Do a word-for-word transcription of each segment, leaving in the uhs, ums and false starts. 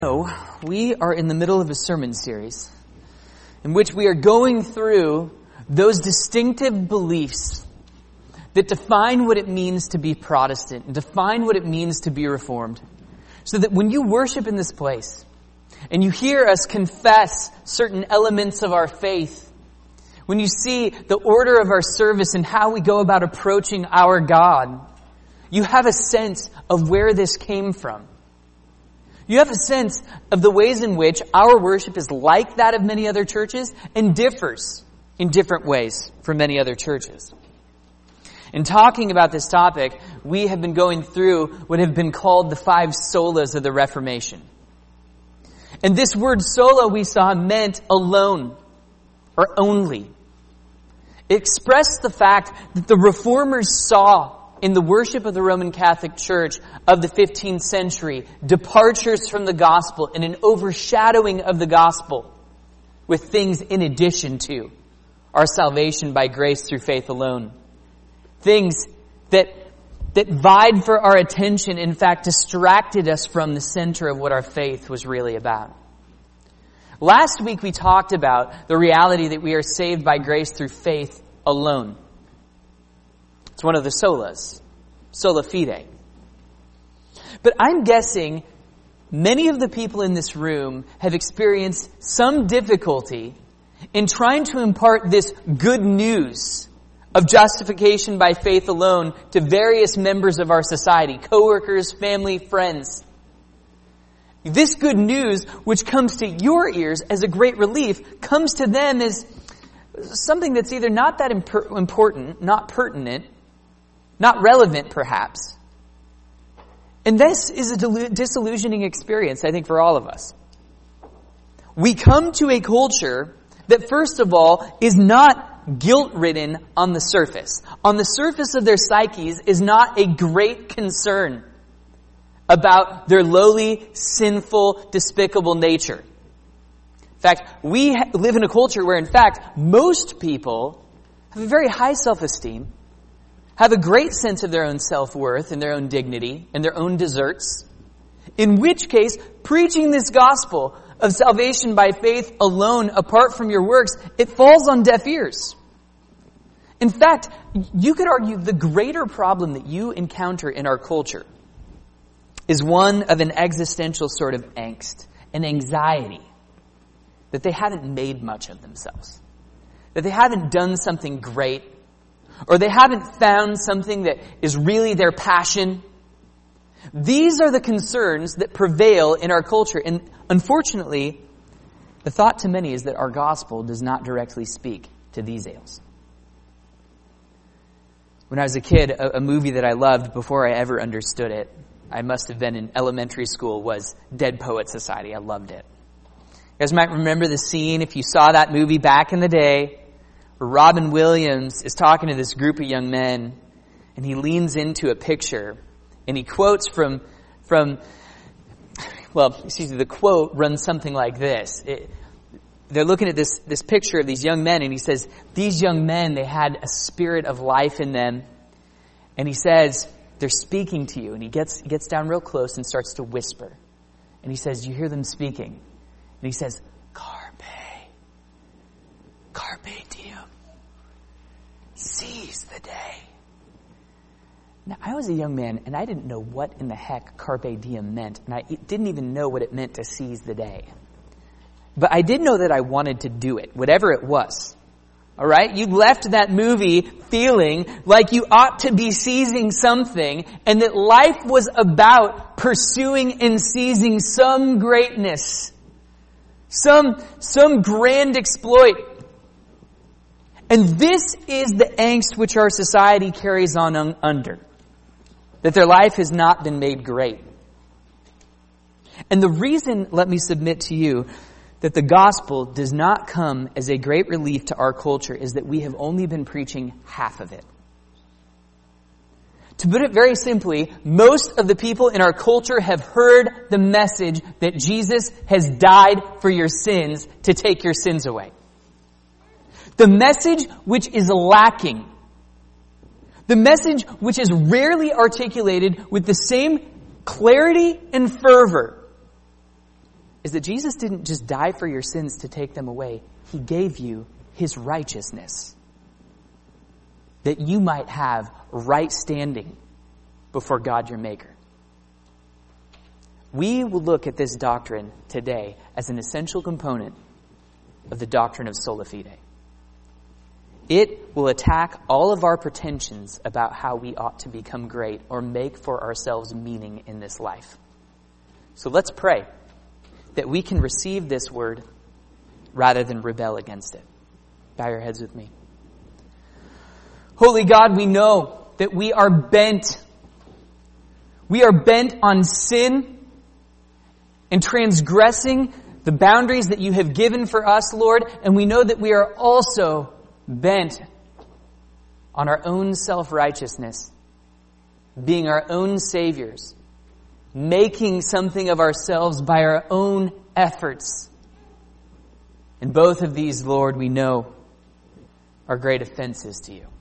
So, we are in the middle of a sermon series in which we are going through those distinctive beliefs that define what it means to be Protestant and define what it means to be Reformed. So that when you worship in this place and you hear us confess certain elements of our faith, when you see the order of our service and how we go about approaching our God, you have a sense of where this came from. You have a sense of the ways in which our worship is like that of many other churches and differs in different ways from many other churches. In talking about this topic, we have been going through what have been called the five solas of the Reformation. And this word sola we saw meant alone or only. It expressed the fact that the Reformers saw in the worship of the Roman Catholic Church of the fifteenth century, departures from the gospel and an overshadowing of the gospel with things in addition to our salvation by grace through faith alone. Things that, that vied for our attention, in fact, distracted us from the center of what our faith was really about. Last week we talked about the reality that we are saved by grace through faith alone. It's one of the solas, sola fide. But I'm guessing many of the people in this room have experienced some difficulty in trying to impart this good news of justification by faith alone to various members of our society, coworkers, family, friends. This good news, which comes to your ears as a great relief, comes to them as something that's either not that imp- important, not pertinent, not relevant, perhaps. And this is a delu- disillusioning experience, I think, for all of us. We come to a culture that, first of all, is not guilt-ridden on the surface. On the surface of their psyches is not a great concern about their lowly, sinful, despicable nature. In fact, we ha- live in a culture where, in fact, most people have a very high self-esteem, have a great sense of their own self-worth and their own dignity and their own deserts. In which case, preaching this gospel of salvation by faith alone, apart from your works, it falls on deaf ears. In fact, you could argue the greater problem that you encounter in our culture is one of an existential sort of angst, an anxiety that they haven't made much of themselves, that they haven't done something great, or they haven't found something that is really their passion. These are the concerns that prevail in our culture. And unfortunately, the thought to many is that our gospel does not directly speak to these ails. When I was a kid, a, a movie that I loved before I ever understood it, I must have been in elementary school, was Dead Poets Society. I loved it. You guys might remember the scene, if you saw that movie back in the day, Robin Williams is talking to this group of young men, and he leans into a picture, and he quotes from, from well, excuse me, the quote runs something like this. It, they're looking at this, this picture of these young men, and he says, these young men, they had a spirit of life in them, and he says, they're speaking to you, and he gets, gets down real close and starts to whisper, and he says, you hear them speaking, and he says, Carpe, Carpe diem. Seize the day. Now, I was a young man, and I didn't know what in the heck carpe diem meant, and I didn't even know what it meant to seize the day. But I did know that I wanted to do it, whatever it was. All right? You left that movie feeling like you ought to be seizing something, and that life was about pursuing and seizing some greatness, some, some grand exploit. And this is the angst which our society carries on un- under. That their life has not been made great. And the reason, let me submit to you, that the gospel does not come as a great relief to our culture is that we have only been preaching half of it. To put it very simply, most of the people in our culture have heard the message that Jesus has died for your sins to take your sins away. The message which is lacking, the message which is rarely articulated with the same clarity and fervor, is that Jesus didn't just die for your sins to take them away. He gave you his righteousness, that you might have right standing before God your Maker. We will look at this doctrine today as an essential component of the doctrine of sola fide. It will attack all of our pretensions about how we ought to become great or make for ourselves meaning in this life. So let's pray that we can receive this word rather than rebel against it. Bow your heads with me. Holy God, we know that we are bent. We are bent on sin and transgressing the boundaries that you have given for us, Lord. And we know that we are also bent on our own self-righteousness, being our own saviors, making something of ourselves by our own efforts. And both of these, Lord, we know are great offenses to you.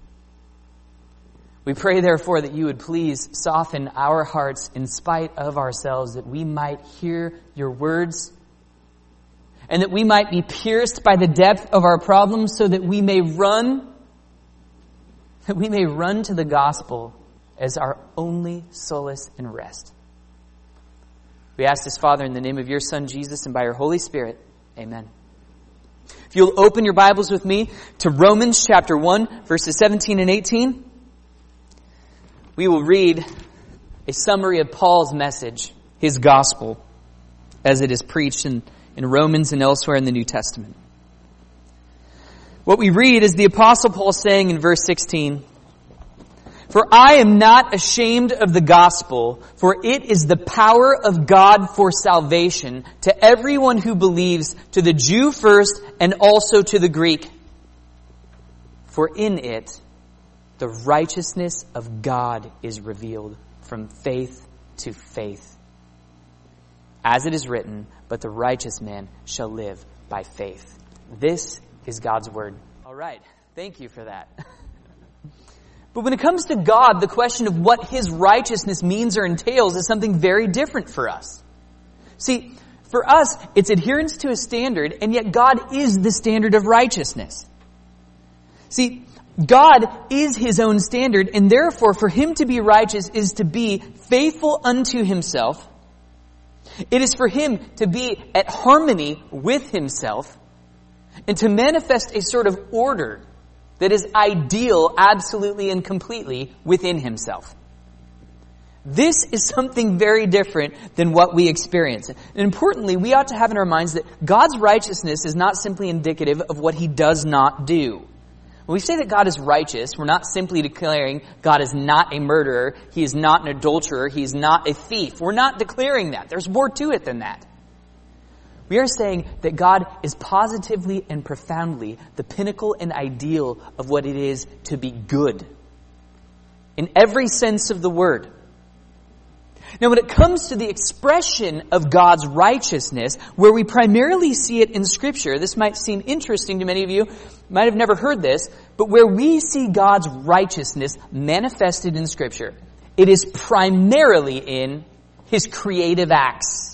We pray, therefore, that you would please soften our hearts in spite of ourselves, that we might hear your words, and that we might be pierced by the depth of our problems so that we may run, that we may run to the gospel as our only solace and rest. We ask this, Father, in the name of your Son, Jesus, and by your Holy Spirit. Amen. If you'll open your Bibles with me to Romans chapter one, verses seventeen and eighteen, we will read a summary of Paul's message, his gospel, as it is preached in, in Romans and elsewhere in the New Testament. What we read is the Apostle Paul saying in verse sixteen, "For I am not ashamed of the gospel, for it is the power of God for salvation to everyone who believes, to the Jew first and also to the Greek. For in it the righteousness of God is revealed from faith to faith. As it is written, but the righteous man shall live by faith." This is God's word. All right. Thank you for that. But when it comes to God, the question of what his righteousness means or entails is something very different for us. See, for us, it's adherence to a standard, and yet God is the standard of righteousness. See, God is his own standard, and therefore for him to be righteous is to be faithful unto himself. It is for him to be at harmony with himself and to manifest a sort of order that is ideal absolutely and completely within himself. This is something very different than what we experience. And importantly, we ought to have in our minds that God's righteousness is not simply indicative of what he does not do. When we say that God is righteous, we're not simply declaring God is not a murderer, he is not an adulterer, he is not a thief. We're not declaring that. There's more to it than that. We are saying that God is positively and profoundly the pinnacle and ideal of what it is to be good, in every sense of the word. Now, when it comes to the expression of God's righteousness, where we primarily see it in Scripture, this might seem interesting to many of you, might have never heard this, but where we see God's righteousness manifested in Scripture, it is primarily in his creative acts.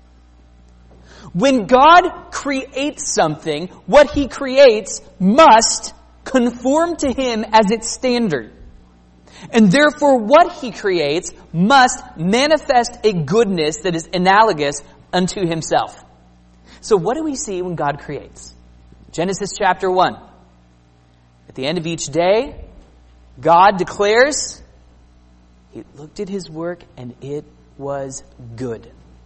When God creates something, what he creates must conform to him as its standard. And therefore, what he creates must manifest a goodness that is analogous unto himself. So what do we see when God creates? Genesis chapter one. At the end of each day, God declares, he looked at his work and it was good.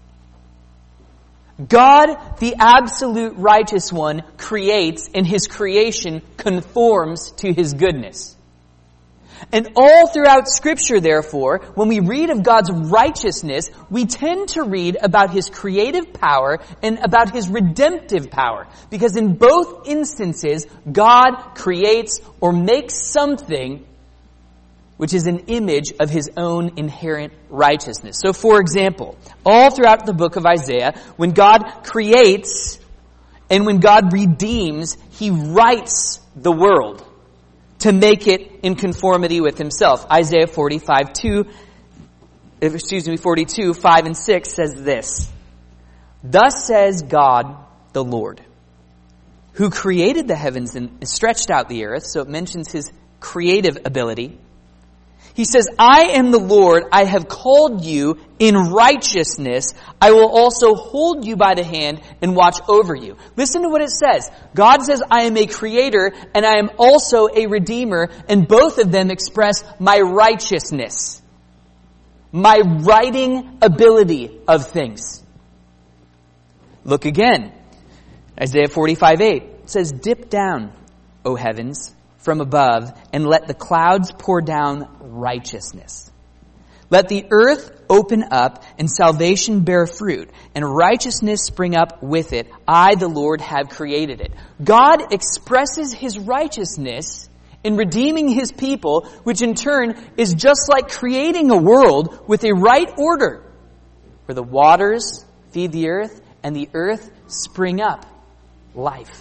God, the absolute righteous one, creates, and his creation conforms to his goodness. And all throughout Scripture, therefore, when we read of God's righteousness, we tend to read about his creative power and about his redemptive power. Because in both instances, God creates or makes something which is an image of his own inherent righteousness. So, for example, all throughout the book of Isaiah, when God creates and when God redeems, he rights the world to make it in conformity with himself. Isaiah forty-five, two, excuse me, forty-two, five and six says this: Thus says God the Lord, who created the heavens and stretched out the earth. So it mentions his creative ability. He says, I am the Lord, I have called you in righteousness. I will also hold you by the hand and watch over you. Listen to what it says. God says, I am a creator and I am also a redeemer, and both of them express my righteousness, my righting ability of things. Look again. Isaiah forty-five eight says, dip down, O heavens, from above, and let the clouds pour down righteousness. Let the earth open up and salvation bear fruit, and righteousness spring up with it. I, the Lord, have created it. God expresses his righteousness in redeeming his people, which in turn is just like creating a world with a right order, where the waters feed the earth and the earth spring up life.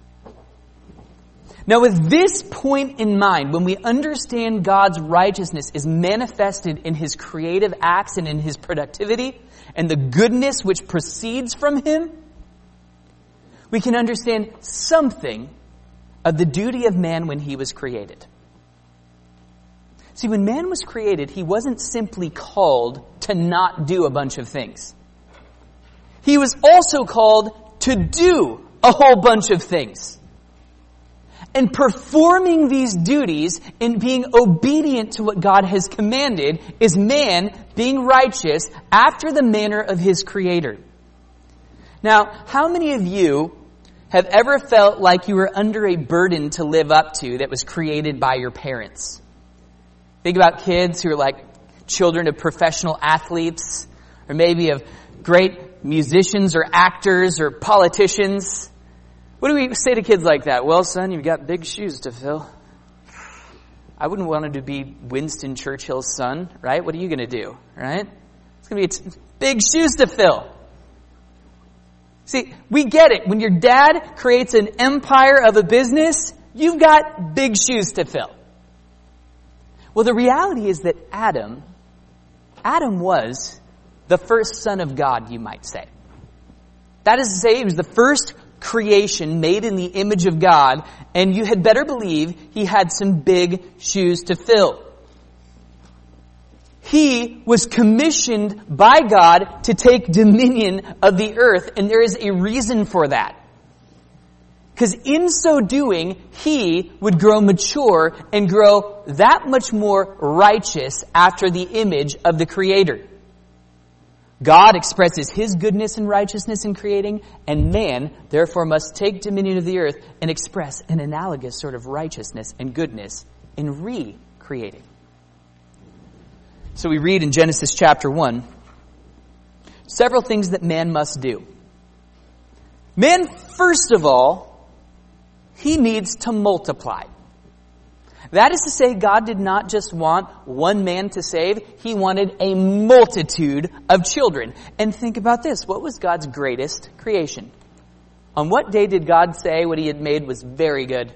Now, with this point in mind, when we understand God's righteousness is manifested in his creative acts and in his productivity and the goodness which proceeds from him, we can understand something of the duty of man when he was created. See, when man was created, he wasn't simply called to not do a bunch of things. He was also called to do a whole bunch of things. And performing these duties and being obedient to what God has commanded is man being righteous after the manner of his Creator. Now, how many of you have ever felt like you were under a burden to live up to that was created by your parents? Think about kids who are like children of professional athletes, or maybe of great musicians or actors or politicians. What do we say to kids like that? Well, son, you've got big shoes to fill. I wouldn't want to be Winston Churchill's son, right? What are you going to do, right? It's going to be big shoes to fill. See, we get it. When your dad creates an empire of a business, you've got big shoes to fill. Well, the reality is that Adam, Adam was the first son of God, you might say. That is to say, he was the first creation made in the image of God, and you had better believe he had some big shoes to fill. He was commissioned by God to take dominion of the earth, and there is a reason for that. Because in so doing, he would grow mature and grow that much more righteous after the image of the Creator. God expresses his goodness and righteousness in creating, and man, therefore, must take dominion of the earth and express an analogous sort of righteousness and goodness in recreating. So we read in Genesis chapter one, several things that man must do. Man, first of all, he needs to multiply. That is to say, God did not just want one man to save. He wanted a multitude of children. And think about this. What was God's greatest creation? On what day did God say what he had made was very good?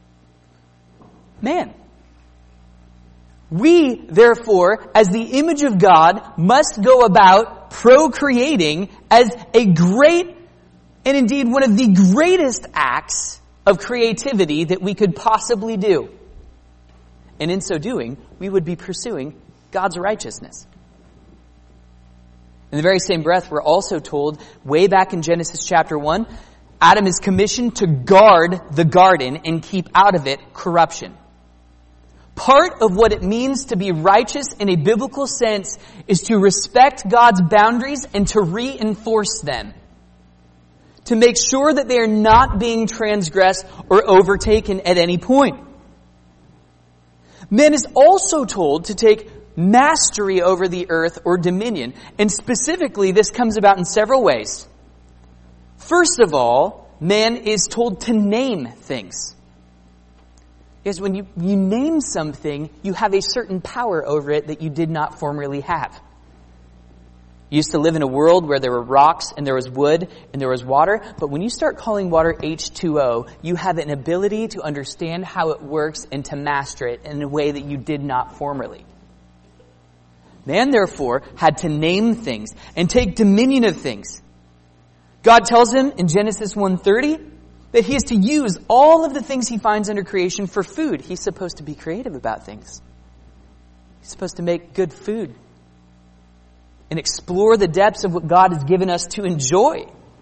Man. We, therefore, as the image of God, must go about procreating as a great, and indeed one of the greatest acts of creativity that we could possibly do. And in so doing, we would be pursuing God's righteousness. In the very same breath, we're also told, way back in Genesis chapter one, Adam is commissioned to guard the garden and keep out of it corruption. Part of what it means to be righteous in a biblical sense is to respect God's boundaries and to reinforce them. To make sure that they are not being transgressed or overtaken at any point. Man is also told to take mastery over the earth or dominion. And specifically, this comes about in several ways. First of all, man is told to name things. Because when you, you name something, you have a certain power over it that you did not formerly have. You used to live in a world where there were rocks and there was wood and there was water. But when you start calling water H two O, you have an ability to understand how it works and to master it in a way that you did not formerly. Man, therefore, had to name things and take dominion of things. God tells him in Genesis one thirty that he is to use all of the things he finds under creation for food. He's supposed to be creative about things. He's supposed to make good food and explore the depths of what God has given us to enjoy.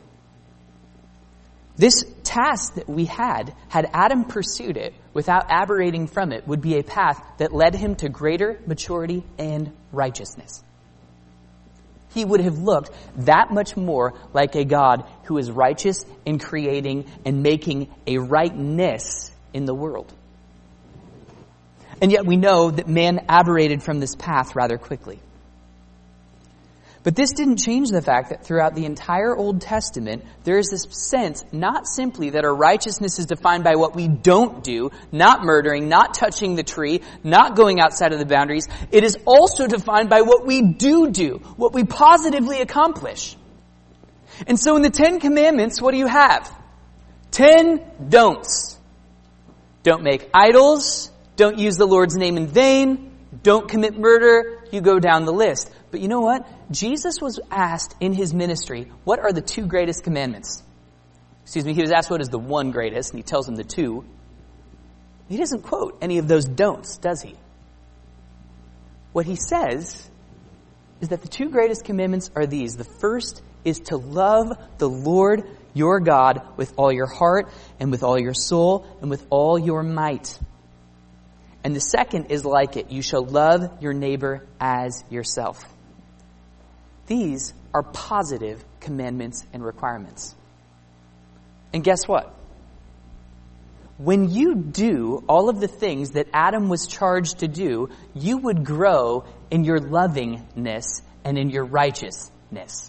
This task that we had, had Adam pursued it without aberrating from it, would be a path that led him to greater maturity and righteousness. He would have looked that much more like a God who is righteous in creating and making a rightness in the world. And yet we know that man aberrated from this path rather quickly. But this didn't change the fact that throughout the entire Old Testament, there is this sense not simply that our righteousness is defined by what we don't do, not murdering, not touching the tree, not going outside of the boundaries. It is also defined by what we do do, what we positively accomplish. And so in the Ten Commandments, what do you have? Ten don'ts. Don't make idols. Don't use the Lord's name in vain. Don't commit murder. You go down the list. But you know what? Jesus was asked in his ministry, what are the two greatest commandments? Excuse me, he was asked what is the one greatest, and he tells them the two. He doesn't quote any of those don'ts, does he? What he says is that the two greatest commandments are these. The first is to love the Lord your God with all your heart and with all your soul and with all your might. And the second is like it. You shall love your neighbor as yourself. These are positive commandments and requirements. And guess what? When you do all of the things that Adam was charged to do, you would grow in your lovingness and in your righteousness.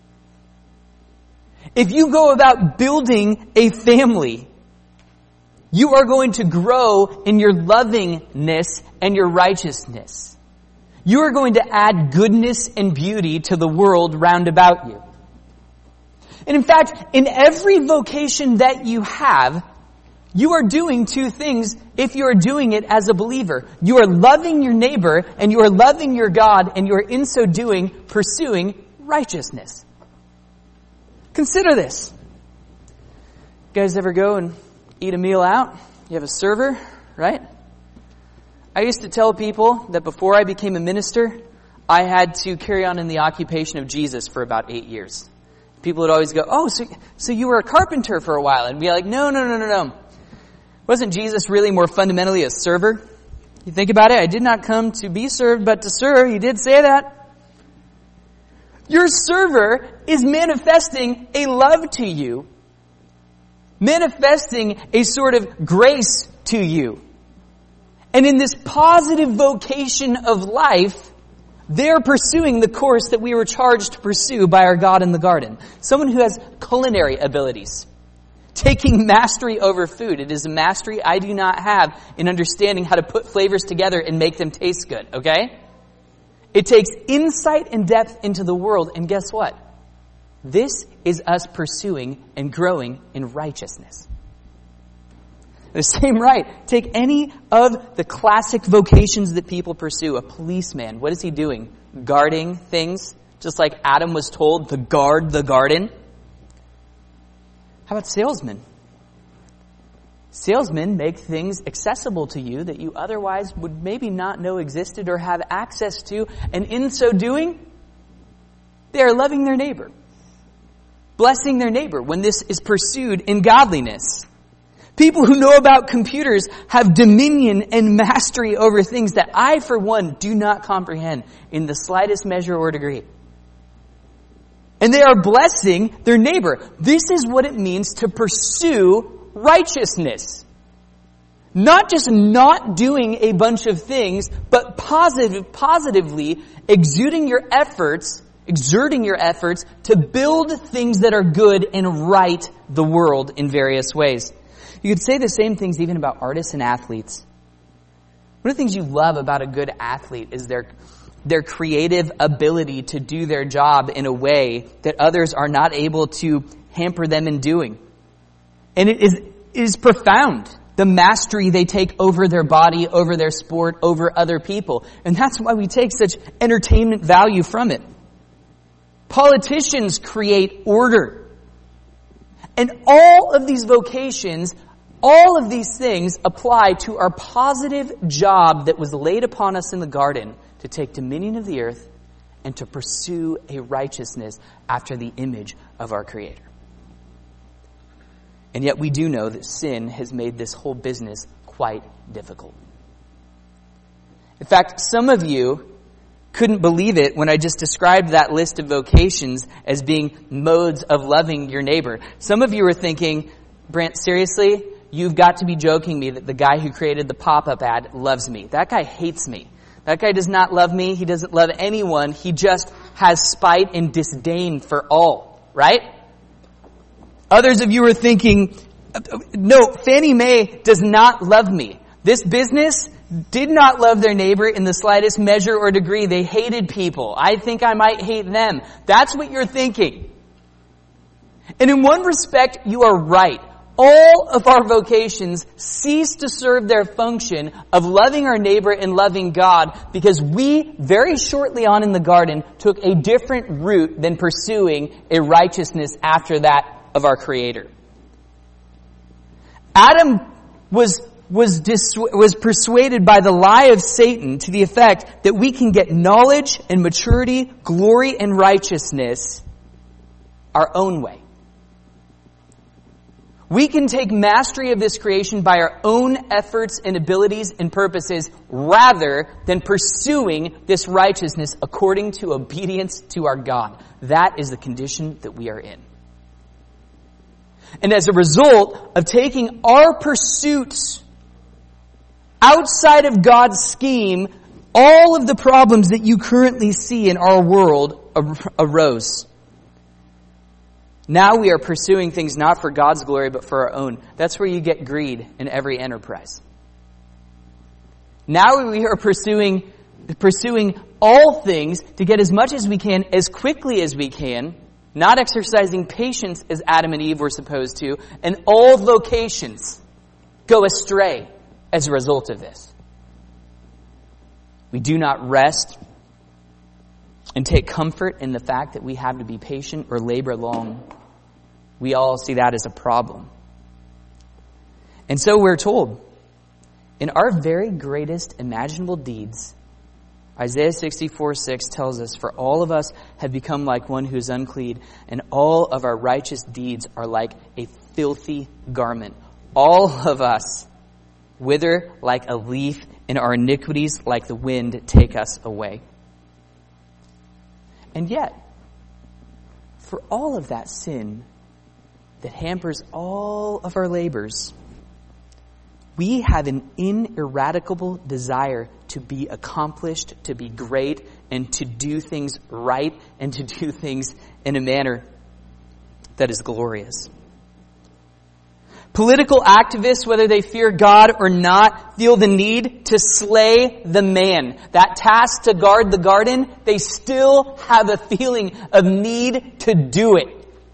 If you go about building a family, you are going to grow in your lovingness and your righteousness. You are going to add goodness and beauty to the world round about you. And in fact, in every vocation that you have, you are doing two things if you are doing it as a believer. You are loving your neighbor and you are loving your God, and you are in so doing pursuing righteousness. Consider this. You guys ever go and eat a meal out? You have a server, right? I used to tell people that before I became a minister, I had to carry on in the occupation of Jesus for about eight years. People would always go, oh, so, so you were a carpenter for a while. And be like, no, no, no, no, no. Wasn't Jesus really more fundamentally a server? You think about it, I did not come to be served, but to serve. He did say that. Your server is manifesting a love to you, manifesting a sort of grace to you. And in this positive vocation of life, they're pursuing the course that we were charged to pursue by our God in the garden. Someone who has culinary abilities, taking mastery over food. It is a mastery I do not have in understanding how to put flavors together and make them taste good, okay? It takes insight and depth into the world, and guess what? This is us pursuing and growing in righteousness. The same right. Take any of the classic vocations that people pursue. A policeman, what is he doing? Guarding things, just like Adam was told to guard the garden. How about salesmen? Salesmen make things accessible to you that you otherwise would maybe not know existed or have access to. And in so doing, they are loving their neighbor, blessing their neighbor when this is pursued in godliness. People who know about computers have dominion and mastery over things that I, for one, do not comprehend in the slightest measure or degree. And they are blessing their neighbor. This is what it means to pursue righteousness. Not just not doing a bunch of things, but positive, positively exuding your efforts, exerting your efforts to build things that are good and right the world in various ways. You could say the same things even about artists and athletes. One of the things you love about a good athlete is their their creative ability to do their job in a way that others are not able to hamper them in doing. And it is, it is profound, the mastery they take over their body, over their sport, over other people. And that's why we take such entertainment value from it. Politicians create order. And all of these vocations, all of these things apply to our positive job that was laid upon us in the garden to take dominion of the earth and to pursue a righteousness after the image of our Creator. And yet we do know that sin has made this whole business quite difficult. In fact, some of you couldn't believe it when I just described that list of vocations as being modes of loving your neighbor. Some of you were thinking, Brant, seriously? You've got to be joking me that the guy who created the pop-up ad loves me. That guy hates me. That guy does not love me. He doesn't love anyone. He just has spite and disdain for all, right? Others of you are thinking, no, Fannie Mae does not love me. This business did not love their neighbor in the slightest measure or degree. They hated people. I think I might hate them. That's what you're thinking. And in one respect, you are right. All of our vocations cease to serve their function of loving our neighbor and loving God because we, very shortly on in the garden, took a different route than pursuing a righteousness after that of our Creator. Adam was was dissu- was persuaded by the lie of Satan to the effect that we can get knowledge and maturity, glory and righteousness our own way. We can take mastery of this creation by our own efforts and abilities and purposes rather than pursuing this righteousness according to obedience to our God. That is the condition that we are in. And as a result of taking our pursuits outside of God's scheme, all of the problems that you currently see in our world arose. Now we are pursuing things not for God's glory, but for our own. That's where you get greed in every enterprise. Now we are pursuing, pursuing all things to get as much as we can, as quickly as we can, not exercising patience as Adam and Eve were supposed to, and all vocations go astray as a result of this. We do not rest and take comfort in the fact that we have to be patient or labor long. We all see that as a problem. And so we're told, in our very greatest imaginable deeds, Isaiah sixty-four six tells us, "For all of us have become like one who is unclean, and all of our righteous deeds are like a filthy garment. All of us wither like a leaf, and our iniquities like the wind take us away." And yet, for all of that sin that hampers all of our labors, we have an ineradicable desire to be accomplished, to be great, and to do things right, and to do things in a manner that is glorious. Political activists, whether they fear God or not, feel the need to slay the man. That task to guard the garden, they still have a feeling of need to do it.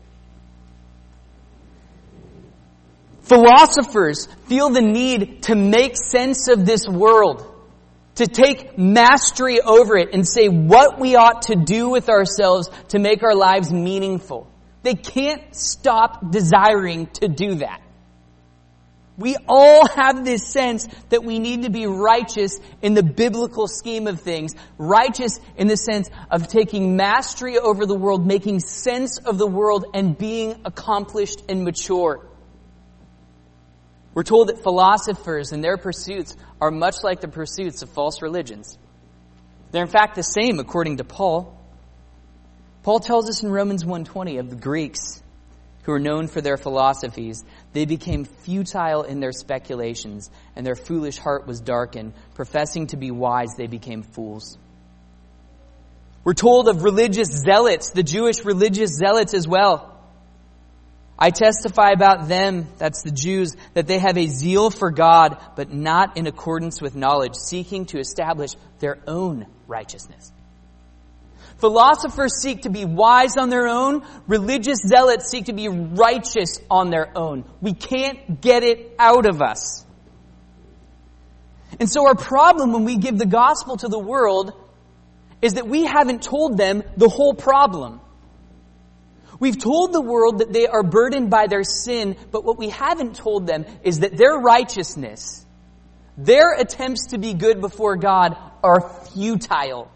Philosophers feel the need to make sense of this world, to take mastery over it and say what we ought to do with ourselves to make our lives meaningful. They can't stop desiring to do that. We all have this sense that we need to be righteous in the biblical scheme of things. Righteous in the sense of taking mastery over the world, making sense of the world, and being accomplished and mature. We're told that philosophers and their pursuits are much like the pursuits of false religions. They're in fact the same according to Paul. Paul tells us in Romans one twenty of the Greeks who are known for their philosophies. They became futile in their speculations, and their foolish heart was darkened. Professing to be wise, they became fools. We're told of religious zealots, the Jewish religious zealots as well. I testify about them, that's the Jews, that they have a zeal for God, but not in accordance with knowledge, seeking to establish their own righteousness. Philosophers seek to be wise on their own. Religious zealots seek to be righteous on their own. We can't get it out of us. And so our problem when we give the gospel to the world is that we haven't told them the whole problem. We've told the world that they are burdened by their sin, but what we haven't told them is that their righteousness, their attempts to be good before God, are futile.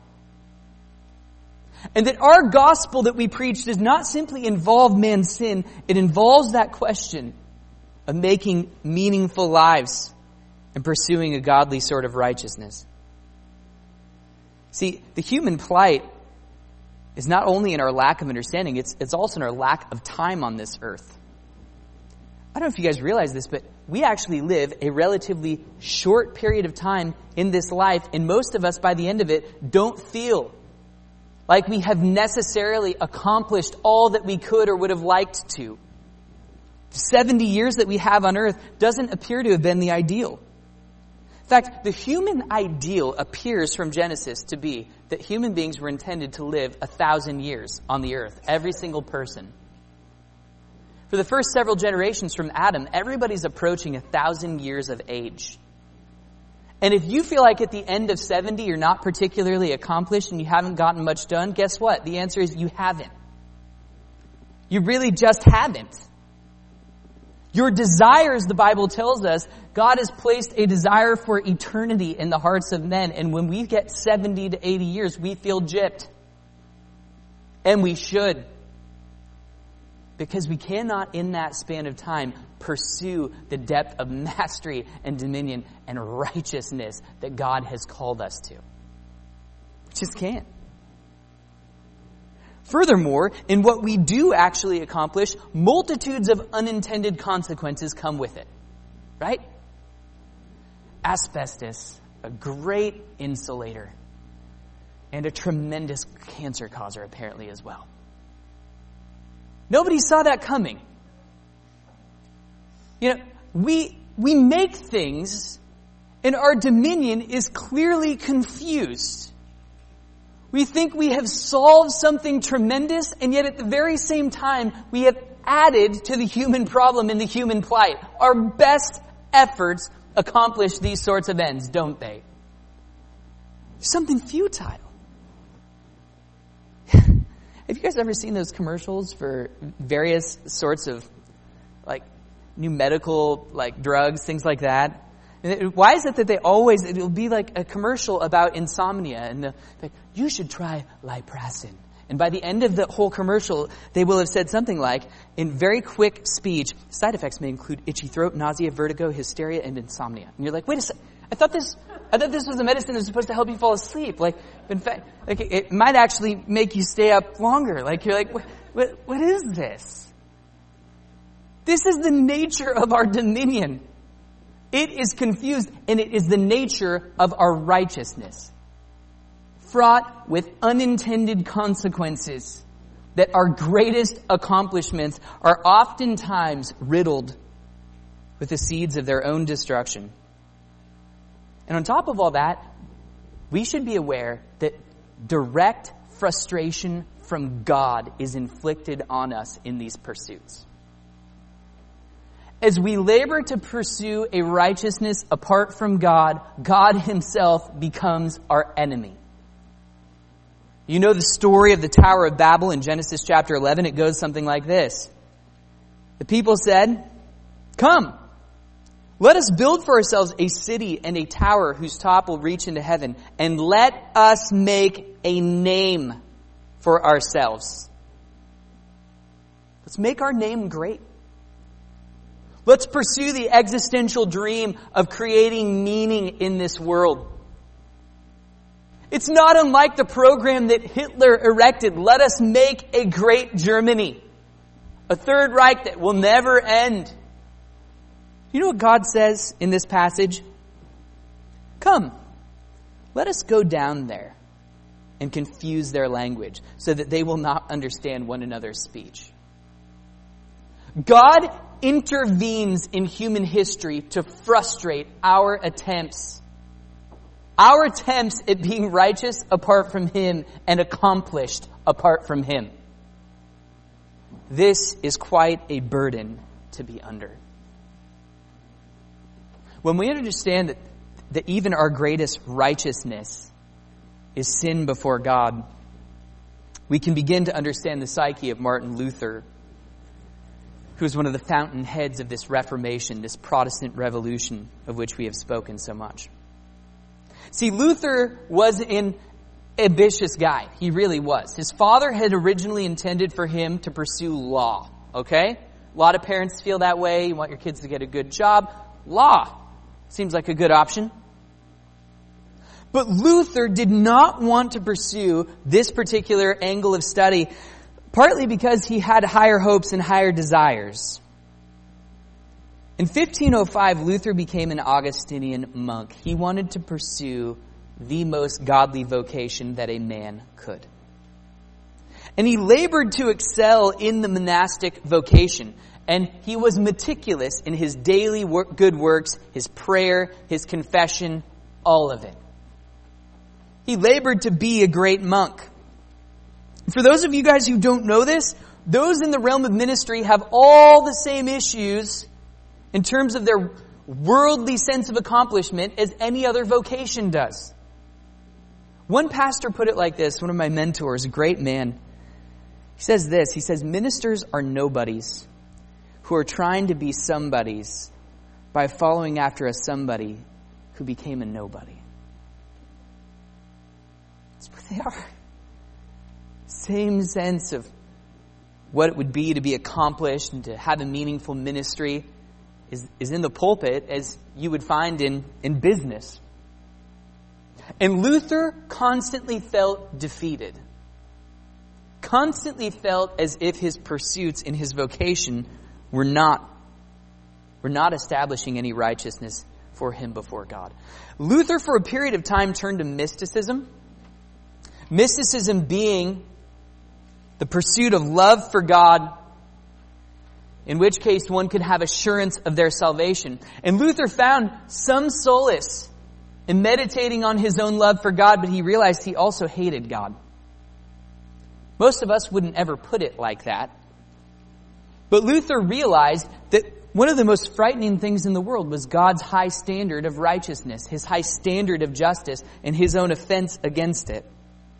And that our gospel that we preach does not simply involve man's sin, it involves that question of making meaningful lives and pursuing a godly sort of righteousness. See, the human plight is not only in our lack of understanding, it's, it's also in our lack of time on this earth. I don't know if you guys realize this, but we actually live a relatively short period of time in this life, and most of us, by the end of it, don't feel like we have necessarily accomplished all that we could or would have liked to. The seventy years that we have on earth doesn't appear to have been the ideal. In fact, the human ideal appears from Genesis to be that human beings were intended to live a thousand years on the earth, every single person. For the first several generations from Adam, everybody's approaching a thousand years of age. And if you feel like at the end of seventy you're not particularly accomplished and you haven't gotten much done, guess what? The answer is you haven't. You really just haven't. Your desires, the Bible tells us, God has placed a desire for eternity in the hearts of men. And when we get seventy to eighty years, we feel gypped. And we should. Because we cannot, in that span of time, pursue the depth of mastery and dominion and righteousness that God has called us to. We just can't. Furthermore, in what we do actually accomplish, multitudes of unintended consequences come with it. Right? Asbestos, a great insulator, and a tremendous cancer causer apparently as well. Nobody saw that coming. You know, we we make things, and our dominion is clearly confused. We think we have solved something tremendous, and yet at the very same time, we have added to the human problem and the human plight. Our best efforts accomplish these sorts of ends, don't they? Something futile. Have you guys ever seen those commercials for various sorts of, like, new medical, like, drugs, things like that? And it, why is it that they always, it'll be like a commercial about insomnia, and the, like, you should try Lipracin. And by the end of the whole commercial, they will have said something like, in very quick speech, side effects may include itchy throat, nausea, vertigo, hysteria, and insomnia. And you're like, wait a second, I thought this, I thought this was a medicine that was supposed to help you fall asleep. Like, in fact, like it, it might actually make you stay up longer. Like, you're like, what, what, what is this? This is the nature of our dominion. It is confused, and it is the nature of our righteousness. Fraught with unintended consequences, that our greatest accomplishments are oftentimes riddled with the seeds of their own destruction. And on top of all that, we should be aware that direct frustration from God is inflicted on us in these pursuits. As we labor to pursue a righteousness apart from God, God himself becomes our enemy. You know the story of the Tower of Babel in Genesis chapter eleven. It goes something like this. The people said, "Come, let us build for ourselves a city and a tower whose top will reach into heaven, and let us make a name for ourselves." Let's make our name great. Let's pursue the existential dream of creating meaning in this world. It's not unlike the program that Hitler erected. Let us make a great Germany. A Third Reich that will never end. You know what God says in this passage? Come, let us go down there and confuse their language so that they will not understand one another's speech. God intervenes in human history to frustrate our attempts. Our attempts at being righteous apart from Him and accomplished apart from Him. This is quite a burden to be under. When we understand that, that even our greatest righteousness is sin before God, we can begin to understand the psyche of Martin Luther, who is one of the fountainheads of this Reformation, this Protestant revolution of which we have spoken so much. See, Luther was an ambitious guy. He really was. His father had originally intended for him to pursue law. Okay? A lot of parents feel that way. You want your kids to get a good job. Law seems like a good option. But Luther did not want to pursue this particular angle of study, partly because he had higher hopes and higher desires. In fifteen oh five, Luther became an Augustinian monk. He wanted to pursue the most godly vocation that a man could. And he labored to excel in the monastic vocation. And he was meticulous in his daily work, good works, his prayer, his confession, all of it. He labored to be a great monk. For those of you guys who don't know this, those in the realm of ministry have all the same issues in terms of their worldly sense of accomplishment as any other vocation does. One pastor put it like this, one of my mentors, a great man. He says this, he says, ministers are nobodies who are trying to be somebodies by following after a somebody who became a nobody. That's what they are. Same sense of what it would be to be accomplished and to have a meaningful ministry is, is in the pulpit as you would find in, in business. And Luther constantly felt defeated. Constantly felt as if his pursuits in his vocation were not, were not establishing any righteousness for him before God. Luther, for a period of time, turned to mysticism. Mysticism being the pursuit of love for God, in which case one could have assurance of their salvation. And Luther found some solace in meditating on his own love for God, but he realized he also hated God. Most of us wouldn't ever put it like that. But Luther realized that one of the most frightening things in the world was God's high standard of righteousness, his high standard of justice, and his own offense against it.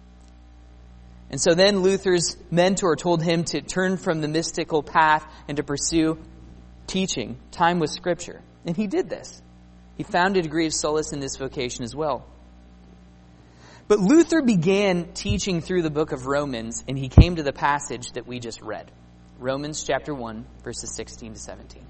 And so then Luther's mentor told him to turn from the mystical path and to pursue teaching, time with Scripture. And he did this. He found a degree of solace in this vocation as well. But Luther began teaching through the book of Romans, and he came to the passage that we just read. Romans chapter one, verses sixteen to seventeen.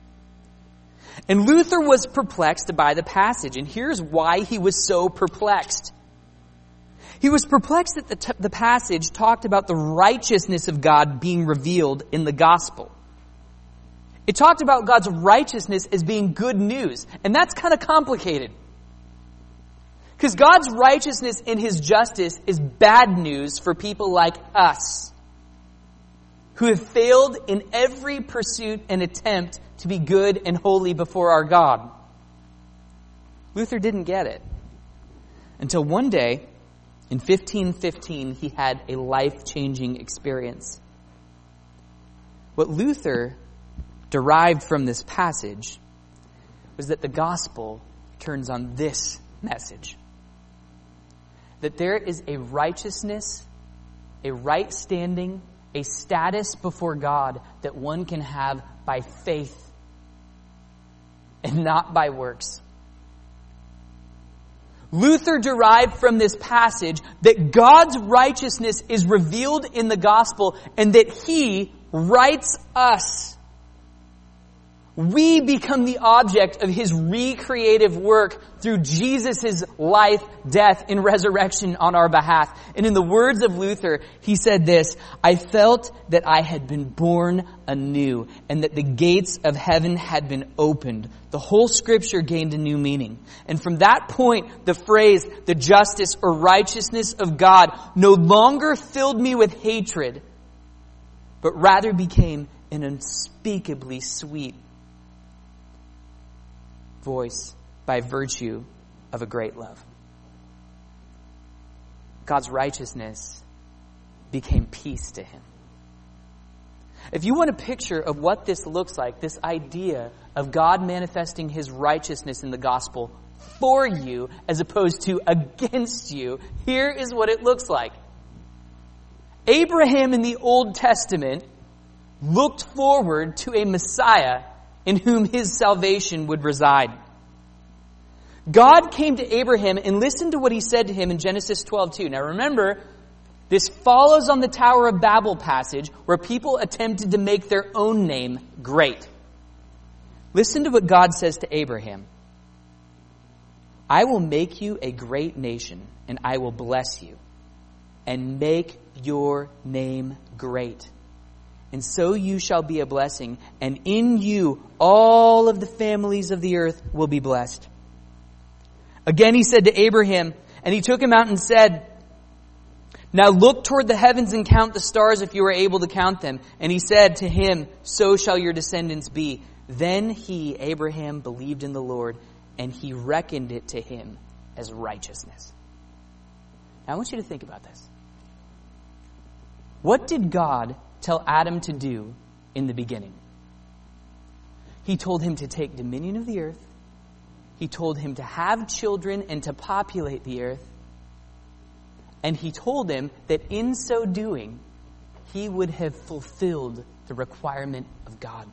And Luther was perplexed by the passage, and here's why he was so perplexed. He was perplexed that the, t- the passage talked about the righteousness of God being revealed in the gospel. It talked about God's righteousness as being good news. And that's kind of complicated. Because God's righteousness and His justice is bad news for people like us, who have failed in every pursuit and attempt to be good and holy before our God. Luther didn't get it. Until one day, in fifteen fifteen, he had a life-changing experience. What Luther derived from this passage was that the gospel turns on this message. That there is a righteousness, a right standing, a status before God that one can have by faith and not by works. Luther derived from this passage that God's righteousness is revealed in the gospel and that He rights us. We become the object of His recreative work through Jesus' life, death, and resurrection on our behalf. And in the words of Luther, he said this, I felt that I had been born anew and that the gates of heaven had been opened. The whole Scripture gained a new meaning. And from that point, the phrase, the justice or righteousness of God, no longer filled me with hatred, but rather became an unspeakably sweet voice by virtue of a great love. God's righteousness became peace to him. If you want a picture of what this looks like, this idea of God manifesting His righteousness in the gospel for you as opposed to against you, here is what it looks like. Abraham in the Old Testament looked forward to a Messiah in whom his salvation would reside. God came to Abraham and listened to what he said to him in Genesis twelve two. Now remember, this follows on the Tower of Babel passage where people attempted to make their own name great. Listen to what God says to Abraham. I will make you a great nation, and I will bless you, and make your name great. And so you shall be a blessing, and in you all of the families of the earth will be blessed. Again he said to Abraham, and he took him out and said, now look toward the heavens and count the stars if you are able to count them. And he said to him, so shall your descendants be. Then he, Abraham, believed in the Lord, and he reckoned it to him as righteousness. Now I want you to think about this. What did God tell Adam to do in the beginning? He told him to take dominion of the earth. He told him to have children and to populate the earth. And he told him that in so doing, he would have fulfilled the requirement of God.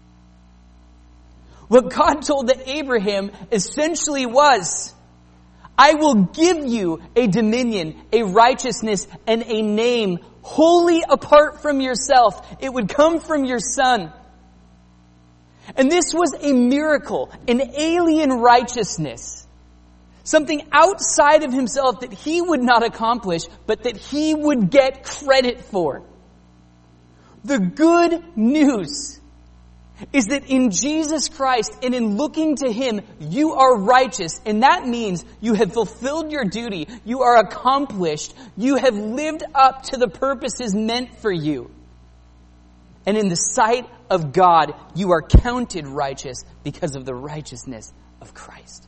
What God told to Abraham essentially was, I will give you a dominion, a righteousness, and a name wholly apart from yourself. It would come from your son. And this was a miracle, an alien righteousness. Something outside of himself that he would not accomplish, but that he would get credit for. The good news is that in Jesus Christ and in looking to him, you are righteous. And that means you have fulfilled your duty. You are accomplished. You have lived up to the purposes meant for you. And in the sight of God, you are counted righteous because of the righteousness of Christ.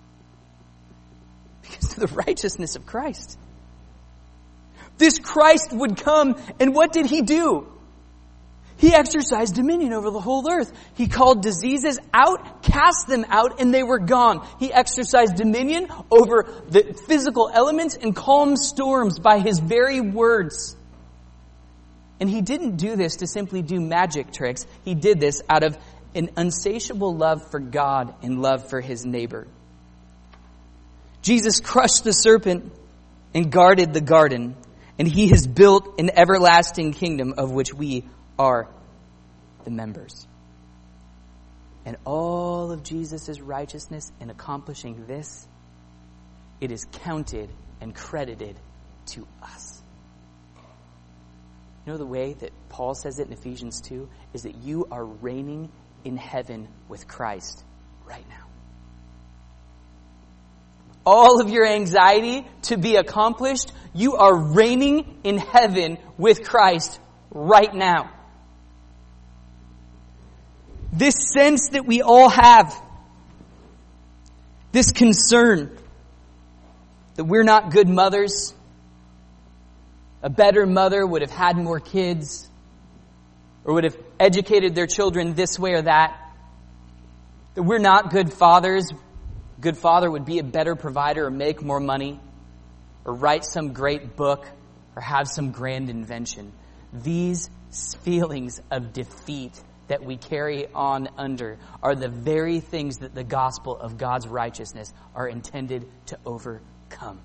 Because of the righteousness of Christ. This Christ would come, and what did he do? He exercised dominion over the whole earth. He called diseases out, cast them out, and they were gone. He exercised dominion over the physical elements and calmed storms by his very words. And he didn't do this to simply do magic tricks. He did this out of an insatiable love for God and love for his neighbor. Jesus crushed the serpent and guarded the garden, and he has built an everlasting kingdom of which we are the members. And all of Jesus' righteousness in accomplishing this, it is counted and credited to us. You know the way that Paul says it in Ephesians two is that you are reigning in heaven with Christ right now. All of your anxiety to be accomplished, you are reigning in heaven with Christ right now. This sense that we all have, this concern that we're not good mothers, a better mother would have had more kids, or would have educated their children this way or that, that we're not good fathers. Good father would be a better provider or make more money or write some great book or have some grand invention. These feelings of defeat that we carry on under are the very things that the gospel of God's righteousness are intended to overcome.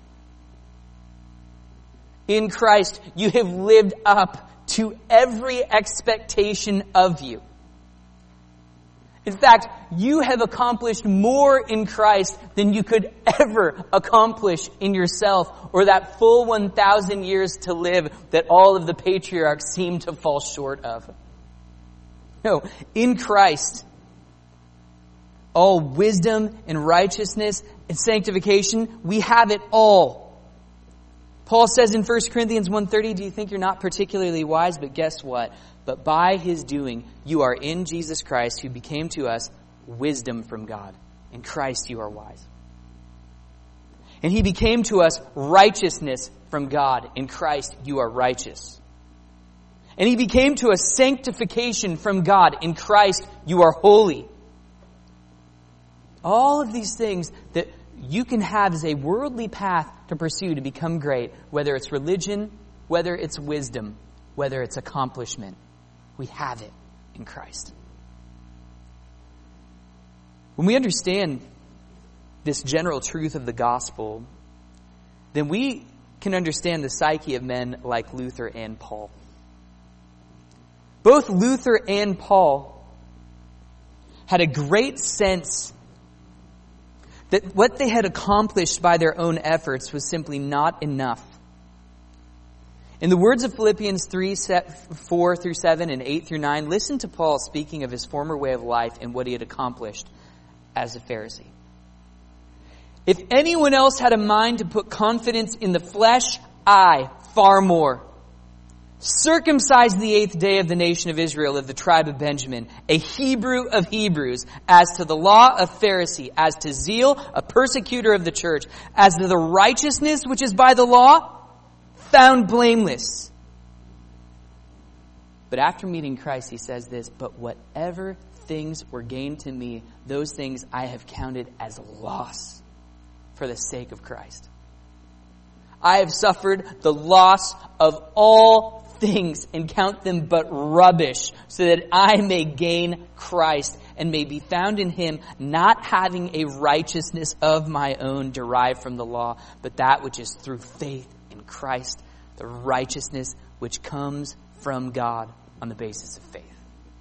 In Christ, you have lived up to every expectation of you. In fact, you have accomplished more in Christ than you could ever accomplish in yourself, or that full one thousand years to live that all of the patriarchs seem to fall short of. No, in Christ, all wisdom and righteousness and sanctification, we have it all. Paul says in First Corinthians one thirty, do you think you're not particularly wise? But guess what? But by his doing, you are in Jesus Christ, who became to us wisdom from God. In Christ you are wise. And he became to us righteousness from God. In Christ you are righteous. And he became to us sanctification from God. In Christ you are holy. All of these things that you can have as a worldly path to pursue to become great, whether it's religion whether it's wisdom, whether it's accomplishment, we have it in Christ. When we understand this general truth of the gospel, then we can understand the psyche of men like Luther and Paul. Both Luther and Paul had a great sense that what they had accomplished by their own efforts was simply not enough. In the words of Philippians three, four through seven and eight through nine, listen to Paul speaking of his former way of life and what he had accomplished as a Pharisee. If anyone else had a mind to put confidence in the flesh, I, far more. Circumcised the eighth day of the nation of Israel, of the tribe of Benjamin, a Hebrew of Hebrews, as to the law, a Pharisee, as to zeal, a persecutor of the church, as to the righteousness which is by the law, found blameless. But after meeting Christ, he says this, but whatever things were gained to me, those things I have counted as loss for the sake of Christ. I have suffered the loss of all things and count them but rubbish, so that I may gain Christ and may be found in him, not having a righteousness of my own derived from the law, but that which is through faith in Christ, the righteousness which comes from God on the basis of faith.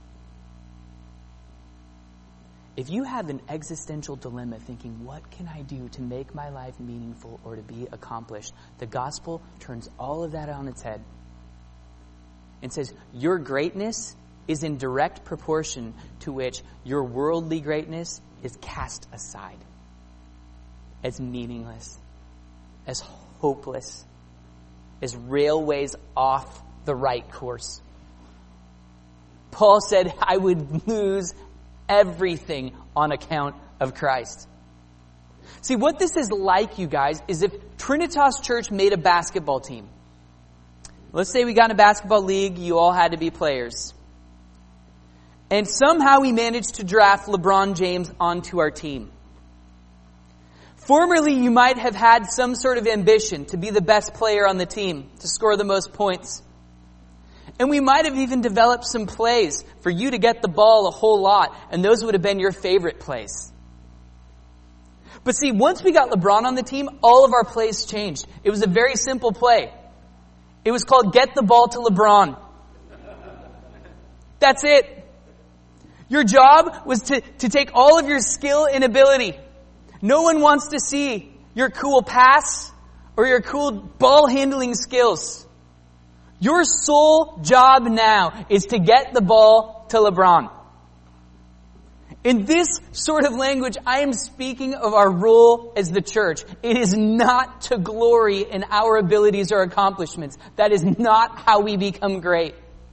If you have an existential dilemma thinking, what can I do to make my life meaningful or to be accomplished? The gospel turns all of that on its head and says, your greatness is in direct proportion to which your worldly greatness is cast aside as meaningless, as hopeless, as railways off the right course. Paul said, I would lose everything on account of Christ. See, what this is like, you guys, is if Trinitas Church made a basketball team. Let's say we got in a basketball league, you all had to be players. And somehow we managed to draft LeBron James onto our team. Formerly, you might have had some sort of ambition to be the best player on the team, to score the most points. And we might have even developed some plays for you to get the ball a whole lot, and those would have been your favorite plays. But see, once we got LeBron on the team, all of our plays changed. It was a very simple play. It was called get the ball to LeBron. That's it. Your job was to, to take all of your skill and ability. No one wants to see your cool pass or your cool ball handling skills. Your sole job now is to get the ball to LeBron. In this sort of language, I am speaking of our role as the church. It is not to glory in our abilities or accomplishments. That is not how we become great.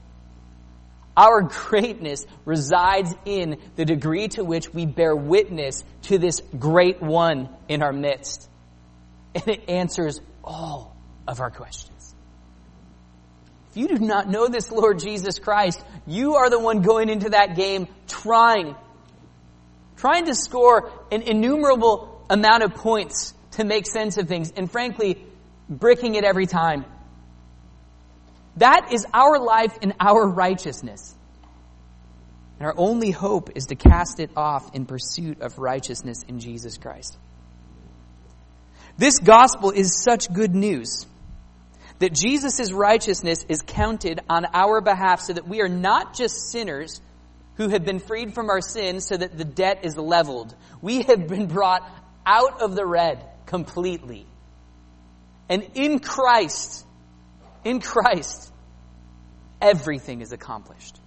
Our greatness resides in the degree to which we bear witness to this great one in our midst. And it answers all of our questions. If you do not know this Lord Jesus Christ, you are the one going into that game trying, trying to score an innumerable amount of points to make sense of things, and frankly, bricking it every time. That is our life and our righteousness. And our only hope is to cast it off in pursuit of righteousness in Jesus Christ. This gospel is such good news that Jesus' righteousness is counted on our behalf so that we are not just sinners who have been freed from our sins so that the debt is leveled. We have been brought out of the red completely. And in Christ, in Christ, everything is accomplished.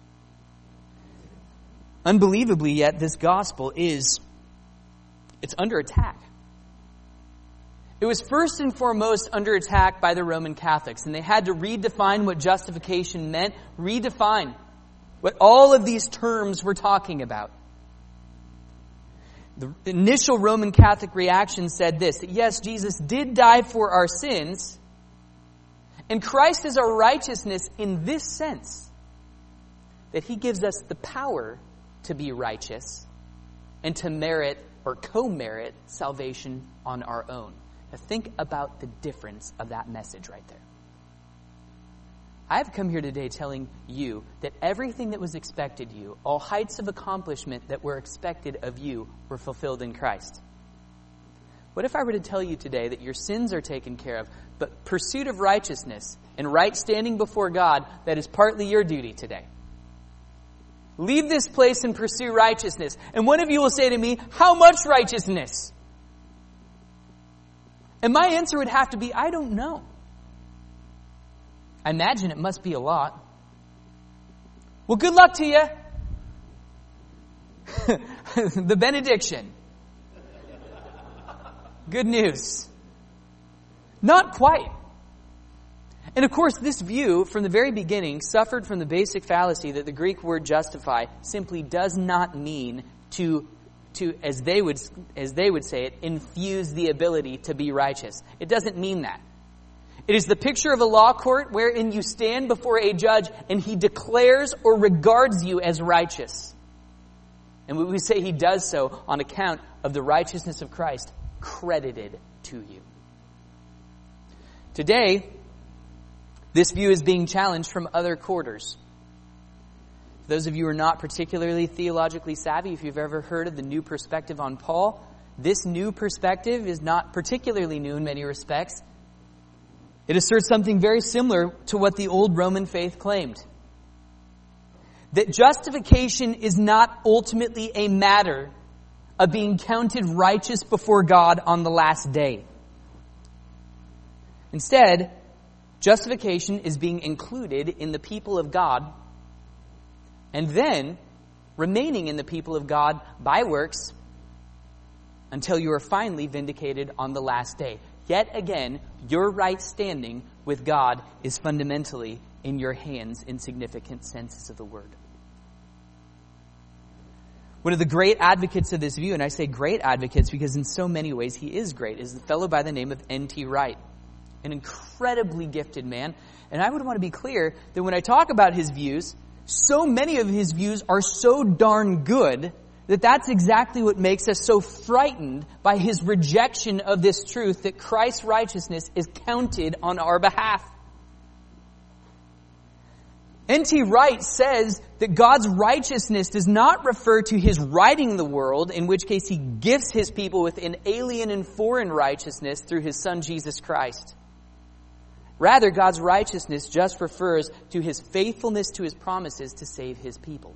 Unbelievably yet, this gospel is, it's under attack. It was first and foremost under attack by the Roman Catholics, and they had to redefine what justification meant, redefine what all of these terms were talking about. The initial Roman Catholic reaction said this, that yes, Jesus did die for our sins, and Christ is our righteousness in this sense, that he gives us the power to be righteous and to merit or co-merit salvation on our own. Now think about the difference of that message right there. I've come here today telling you that everything that was expected of you, all heights of accomplishment that were expected of you, were fulfilled in Christ. What if I were to tell you today that your sins are taken care of, but pursuit of righteousness and right standing before God, that is partly your duty today? Leave this place and pursue righteousness. And one of you will say to me, how much righteousness? And my answer would have to be, I don't know. I imagine it must be a lot. Well, good luck to you. The benediction. Good news. Not quite. And of course, this view from the very beginning suffered from the basic fallacy that the Greek word justify simply does not mean to, to as they would, as they would say it, infuse the ability to be righteous. It doesn't mean that. It is the picture of a law court wherein you stand before a judge and he declares or regards you as righteous. And we say he does so on account of the righteousness of Christ credited to you. Today, this view is being challenged from other quarters. For those of you who are not particularly theologically savvy, if you've ever heard of the new perspective on Paul, this new perspective is not particularly new in many respects. It asserts something very similar to what the old Roman faith claimed. That justification is not ultimately a matter of being counted righteous before God on the last day. Instead, justification is being included in the people of God and then remaining in the people of God by works until you are finally vindicated on the last day. Yet again, your right standing with God is fundamentally in your hands in significant senses of the word. One of the great advocates of this view, and I say great advocates because in so many ways he is great, is the fellow by the name of N T Wright. An incredibly gifted man. And I would want to be clear that when I talk about his views, so many of his views are so darn good that that's exactly what makes us so frightened by his rejection of this truth that Christ's righteousness is counted on our behalf. N T Wright says that God's righteousness does not refer to his righting the world, in which case he gifts his people with an alien and foreign righteousness through his Son Jesus Christ. Rather, God's righteousness just refers to his faithfulness to his promises to save his people.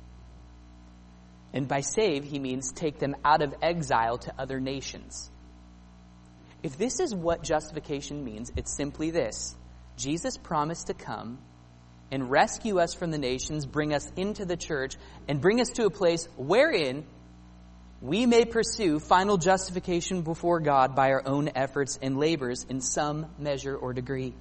And by save, he means take them out of exile to other nations. If this is what justification means, it's simply this. Jesus promised to come and rescue us from the nations, bring us into the church, and bring us to a place wherein we may pursue final justification before God by our own efforts and labors in some measure or degree.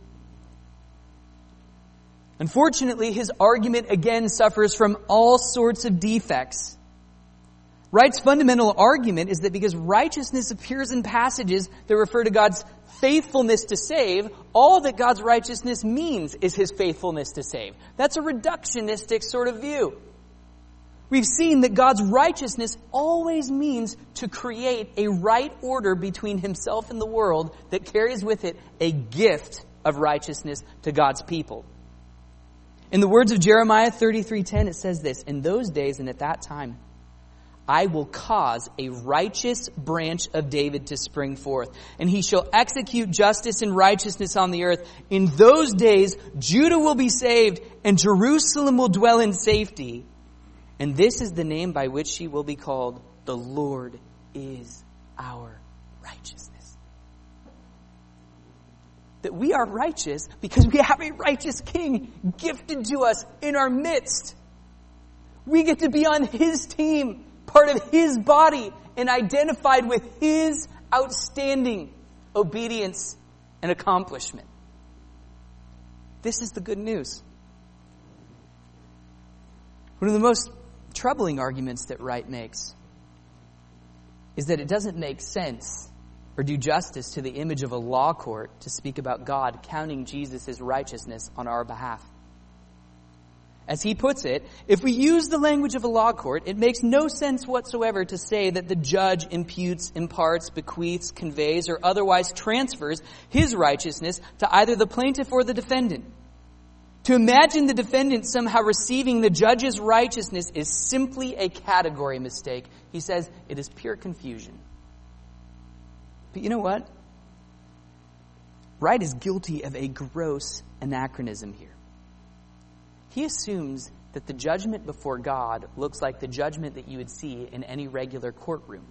Unfortunately, his argument again suffers from all sorts of defects. Wright's fundamental argument is that because righteousness appears in passages that refer to God's faithfulness to save, all that God's righteousness means is his faithfulness to save. That's a reductionistic sort of view. We've seen that God's righteousness always means to create a right order between himself and the world that carries with it a gift of righteousness to God's people. In the words of Jeremiah thirty-three ten, it says this, "In those days and at that time, I will cause a righteous branch of David to spring forth, and he shall execute justice and righteousness on the earth. In those days, Judah will be saved, and Jerusalem will dwell in safety. And this is the name by which she will be called, the Lord is our righteousness." That we are righteous because we have a righteous king gifted to us in our midst. We get to be on his team, part of his body, and identified with his outstanding obedience and accomplishment. This is the good news. One of the most troubling arguments that Wright makes is that it doesn't make sense or do justice to the image of a law court to speak about God counting Jesus' righteousness on our behalf. As he puts it, if we use the language of a law court, it makes no sense whatsoever to say that the judge imputes, imparts, bequeaths, conveys, or otherwise transfers his righteousness to either the plaintiff or the defendant. To imagine the defendant somehow receiving the judge's righteousness is simply a category mistake. He says it is pure confusion. But you know what? Wright is guilty of a gross anachronism here. He assumes that the judgment before God looks like the judgment that you would see in any regular courtroom.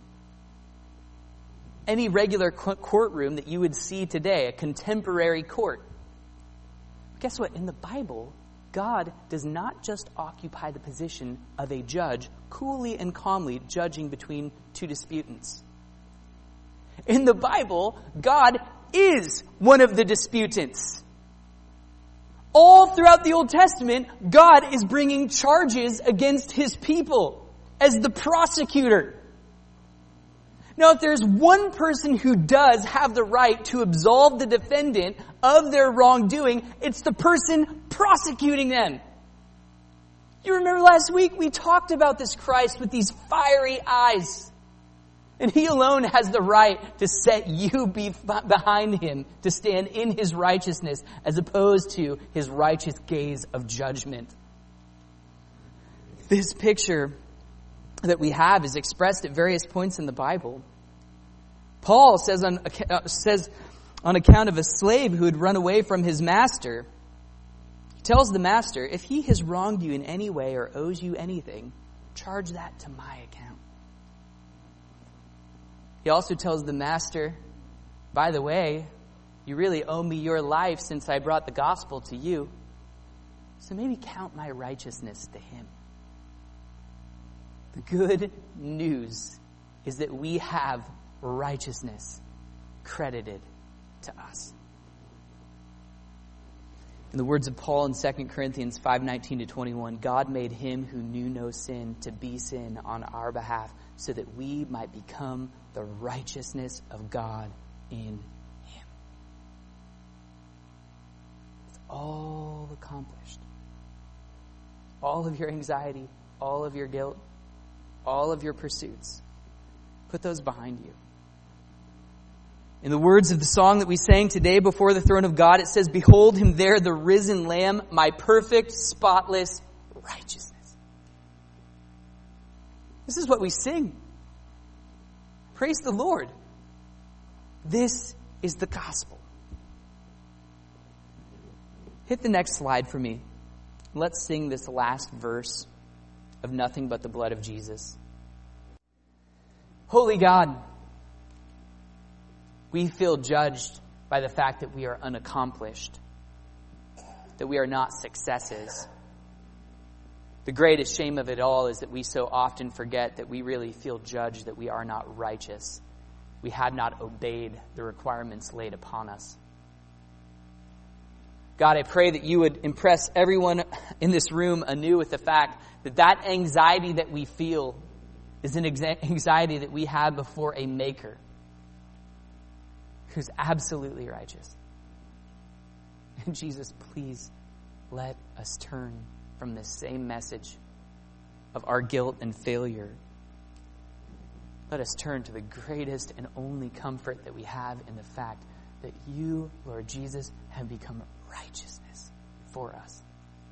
Any regular co- courtroom that you would see today, a contemporary court. But guess what? In the Bible, God does not just occupy the position of a judge, coolly and calmly judging between two disputants. In the Bible, God is one of the disputants. All throughout the Old Testament, God is bringing charges against His people as the prosecutor. Now, if there's one person who does have the right to absolve the defendant of their wrongdoing, it's the person prosecuting them. You remember last week we talked about this Christ with these fiery eyes. And He alone has the right to set you be behind Him, to stand in His righteousness, as opposed to His righteous gaze of judgment. This picture that we have is expressed at various points in the Bible. Paul says on, uh, says on account of a slave who had run away from his master, he tells the master, if he has wronged you in any way or owes you anything, charge that to my account. He also tells the master, by the way, you really owe me your life since I brought the gospel to you. So maybe count my righteousness to him. The good news is that we have righteousness credited to us. In the words of Paul in Second Corinthians five nineteen to twenty-one, God made Him who knew no sin to be sin on our behalf so that we might become the righteousness of God in Him. It's all accomplished. All of your anxiety, all of your guilt, all of your pursuits, put those behind you. In the words of the song that we sang today before the throne of God, it says, behold Him there, the risen Lamb, my perfect, spotless righteousness. This is what we sing. Praise the Lord. This is the gospel. Hit the next slide for me. Let's sing this last verse of Nothing But the Blood of Jesus. Holy God, we feel judged by the fact that we are unaccomplished, that we are not successes. The greatest shame of it all is that we so often forget that we really feel judged that we are not righteous. We had not obeyed the requirements laid upon us. God, I pray that you would impress everyone in this room anew with the fact that that anxiety that we feel is an anxiety that we have before a Maker who's absolutely righteous. And Jesus, please let us turn from this same message of our guilt and failure. Let us turn to the greatest and only comfort that we have in the fact that you, Lord Jesus, have become righteousness for us.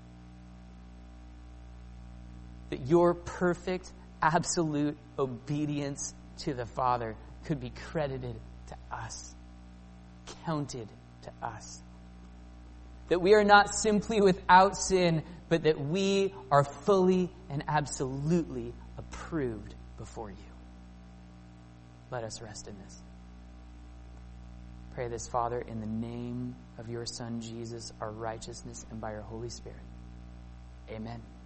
That your perfect, absolute obedience to the Father could be credited to us, counted to us. That we are not simply without sin, but that we are fully and absolutely approved before you. Let us rest in this. Pray this, Father, in the name of your Son, Jesus, our righteousness, and by your Holy Spirit. Amen.